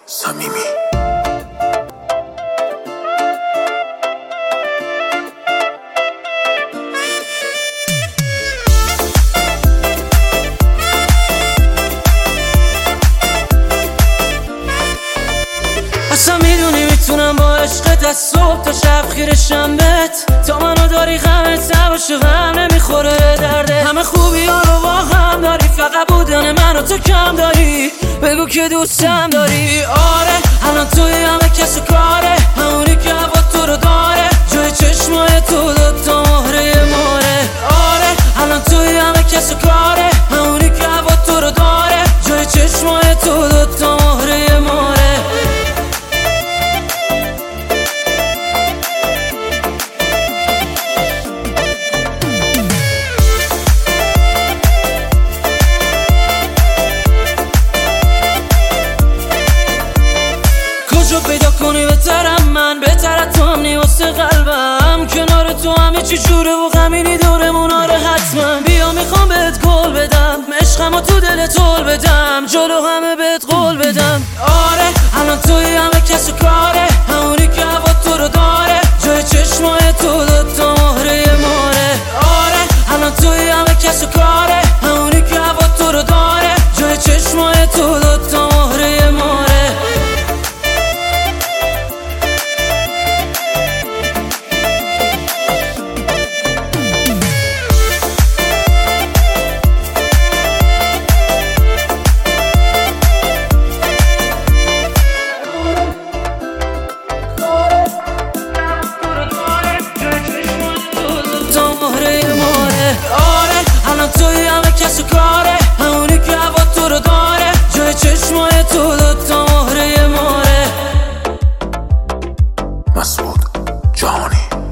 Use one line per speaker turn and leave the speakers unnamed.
صمیمی.
اصلا میدونی میتونم با عشقت از صبح تا شب خیرشم بهت، تا منو داری غمت نباشه غم نمیخوره درده. همه خوبی ها رو با هم داری، فقط بودن منو تو کم داری. بگو که دوستم داری. آره الان توی همه کس و کاره، همونی که هوا تو رو داره، جای چشمای تو دوتا مهره ماره. آره الان توی همه کس و کاره، همونی که هوا تو رو داره، جای چشمای تو دوتا مهره ماره. کجا پیدا کنی بهترم من، بهتر تو همنی واسه قلبم. کنار تو همه چی جوره و غمینی دورمون. آره حتما بیا میخوام بهت گل بدم، عشقمو تو دل طول بدم، جلو همه بهت قول بدم. آره الان توی همه کس و کاره، همونی که هوا تو رو داره، جای چشمای تو دوتا مهره ماره. آره الان توی همه کس و کاره، همونی که هوا تو رو داره، جای چشمای تو دوتا مهره ماره. آره الان توی همه کس و کاره، همونی که هوا تو رو داره، جای چشمای تو دوتا مهره ماره.
مسعود جهانی.